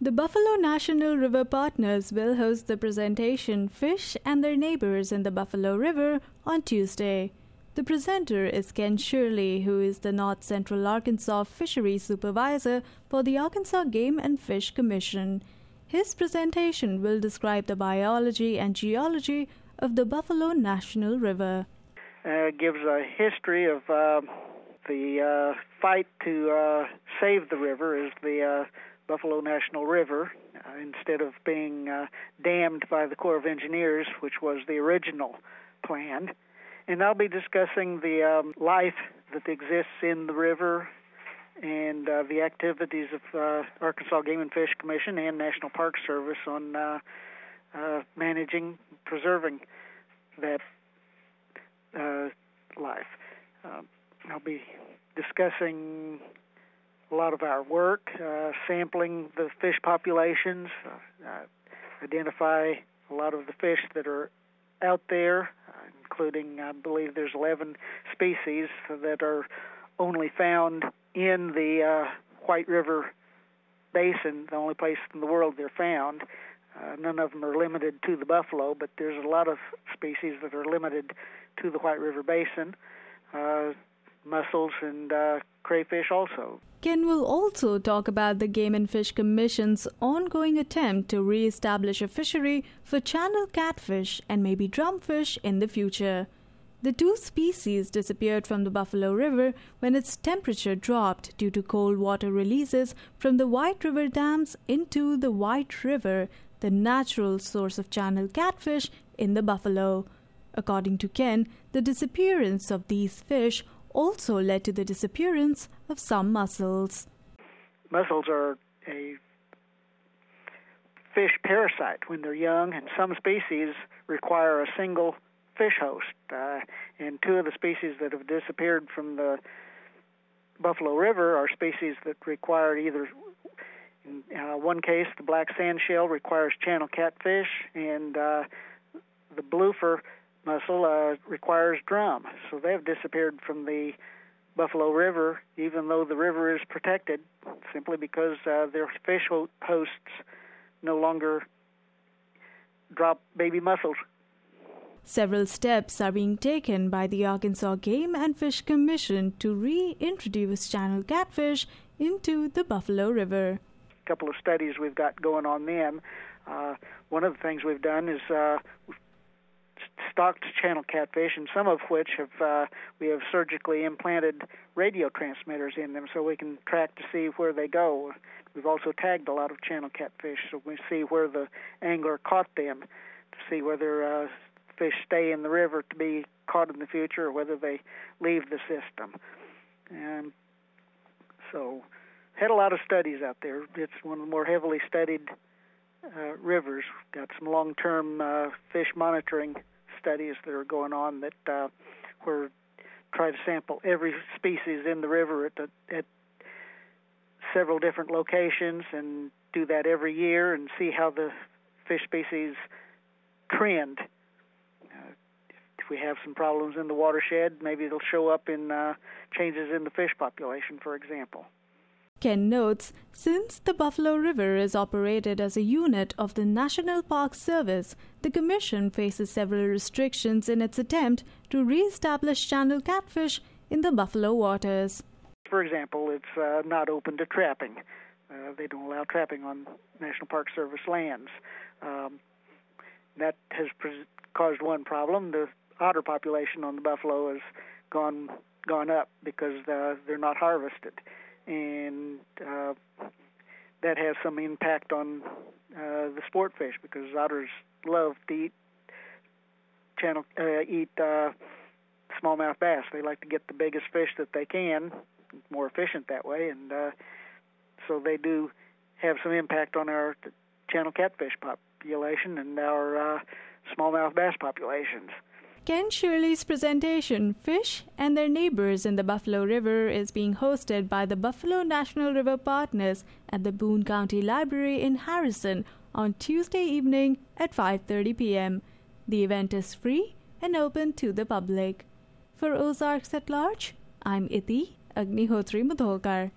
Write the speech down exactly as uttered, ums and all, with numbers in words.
The Buffalo National River Partners will host the presentation Fish and Their Neighbors in the Buffalo River on Tuesday. The presenter is Ken Shirley, who is the North Central Arkansas Fisheries Supervisor for the Arkansas Game and Fish Commission. His presentation will describe the biology and geology of the Buffalo National River. Uh, it gives a history of uh, the uh, fight to uh, save the river as the uh, Buffalo National River, uh, instead of being uh, dammed by the Corps of Engineers, which was the original plan. And I'll be discussing the um, life that exists in the river and uh, the activities of uh, Arkansas Game and Fish Commission and National Park Service on uh, uh, managing, preserving that uh, life. Uh, I'll be discussing a lot of our work, uh, sampling the fish populations, uh, uh, identify a lot of the fish that are out there, uh, including, I believe there's eleven species that are only found in the uh, White River Basin, the only place in the world they're found. Uh, none of them are limited to the buffalo, but there's a lot of species that are limited to the White River Basin, uh, mussels and uh, crayfish also. Ken will also talk about the Game and Fish Commission's ongoing attempt to re-establish a fishery for channel catfish and maybe drumfish in the future. The two species disappeared from the Buffalo River when its temperature dropped due to cold water releases from the White River dams into the White River, the natural source of channel catfish in the Buffalo. According to Ken, the disappearance of these fish also led to the disappearance of some mussels. Mussels are a fish parasite when they're young, and some species require a single fish host. Uh, and two of the species that have disappeared from the Buffalo River are species that require either, in uh, one case, the black sand shell requires channel catfish, and uh, the bluefer mussel uh, requires drum. So they've disappeared from the Buffalo River, even though the river is protected, simply because uh, their fish ho- hosts no longer drop baby mussels. Several steps are being taken by the Arkansas Game and Fish Commission to reintroduce channel catfish into the Buffalo River. A couple of studies we've got going on them. Uh, one of the things we've done is uh, stocked channel catfish, and some of which have uh, we have surgically implanted radio transmitters in them so we can track to see where they go. We've also tagged a lot of channel catfish so we see where the angler caught them, to see whether uh, fish stay in the river to be caught in the future or whether they leave the system. And so had a lot of studies out there. It's one of the more heavily studied uh, rivers. Got some long-term uh, fish monitoring studies that are going on that uh, where try to sample every species in the river at, the, at several different locations and do that every year and see how the fish species trend. Uh, if we have some problems in the watershed, maybe it'll show up in uh, changes in the fish population, for example. Ken notes, since the Buffalo River is operated as a unit of the National Park Service, the Commission faces several restrictions in its attempt to re-establish channel catfish in the Buffalo waters. For example, it's uh, not open to trapping. Uh, they don't allow trapping on National Park Service lands. Um, that has pre- caused one problem. The otter population on the buffalo has gone gone up because uh, they're not harvested. And uh, that has some impact on uh, the sport fish because otters love to eat channel uh, eat uh, smallmouth bass. They like to get the biggest fish that they can, more efficient that way, and uh, so they do have some impact on our channel catfish population and our uh, smallmouth bass populations. Ken Shirley's presentation, Fish and Their Neighbors in the Buffalo River, is being hosted by the Buffalo National River Partners at the Boone County Library in Harrison on Tuesday evening at five thirty p.m. The event is free and open to the public. For Ozarks at Large, I'm Iti Agnihotri Mudholkar.